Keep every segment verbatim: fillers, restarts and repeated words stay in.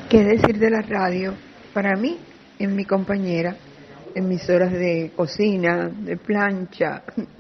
¿Qué decir de la radio? Para mí, es mi compañera, en mis horas de cocina, de plancha,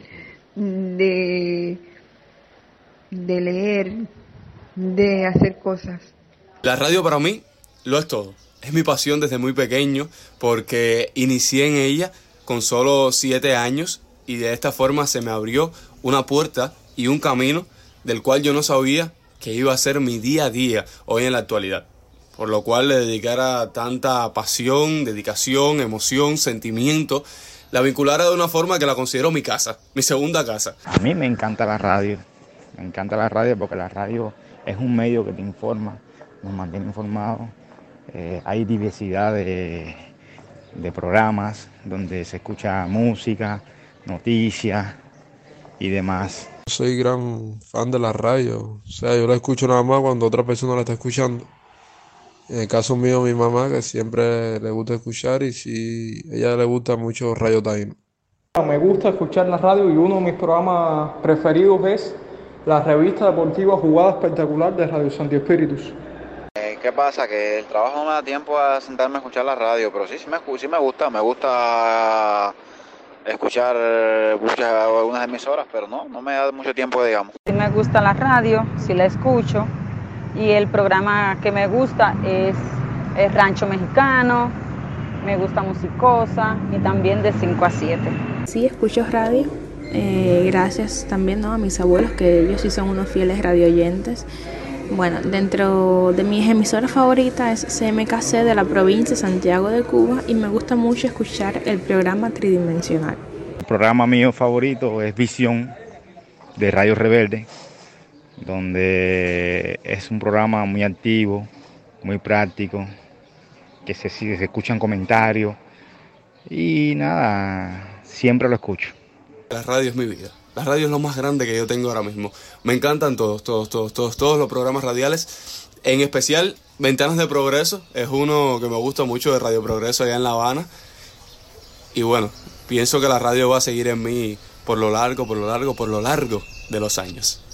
de, de leer, de hacer cosas. La radio para mí lo es todo. Es mi pasión desde muy pequeño porque inicié en ella con solo siete años y de esta forma se me abrió una puerta y un camino del cual yo no sabía que iba a ser mi día a día hoy en la actualidad. Por lo cual le dedicara tanta pasión, dedicación, emoción, sentimiento, la vinculara de una forma que la considero mi casa, mi segunda casa. A mí me encanta la radio, me encanta la radio porque la radio es un medio que te informa, nos mantiene informados. Eh, hay diversidad de, de programas donde se escucha música, noticias y demás. Soy gran fan de la radio, o sea, yo la escucho nada más cuando otra persona la está escuchando. En el caso mío, mi mamá, que siempre le gusta escuchar, y si a ella le gusta mucho Radio Time. Me gusta escuchar la radio y uno de mis programas preferidos es la revista deportiva Jugada Espectacular de Radio Santi Espíritus. Eh, ¿Qué pasa? Que el trabajo no me da tiempo a sentarme a escuchar la radio, pero sí, sí me, sí me gusta, me gusta escuchar muchas, algunas emisoras, pero no, no me da mucho tiempo, digamos. Sí me gusta la radio, sí la escucho. Y el programa que me gusta es, es Rancho Mexicano, me gusta Musicosa y también de cinco a siete. Sí, escucho radio, eh, gracias también, ¿no?, a mis abuelos, que ellos sí son unos fieles radioyentes. Bueno, dentro de mis emisoras favoritas es C M K C de la provincia de Santiago de Cuba y me gusta mucho escuchar el programa Tridimensional. El programa mío favorito es Visión de Radio Rebelde, donde es un programa muy activo, muy práctico, que se, se escuchan comentarios y nada, siempre lo escucho. La radio es mi vida. La radio es lo más grande que yo tengo ahora mismo. Me encantan todos, todos, todos, todos, todos los programas radiales. En especial, Ventanas de Progreso es uno que me gusta mucho, de Radio Progreso allá en La Habana. Y bueno, pienso que la radio va a seguir en mí por lo largo, por lo largo, por lo largo de los años.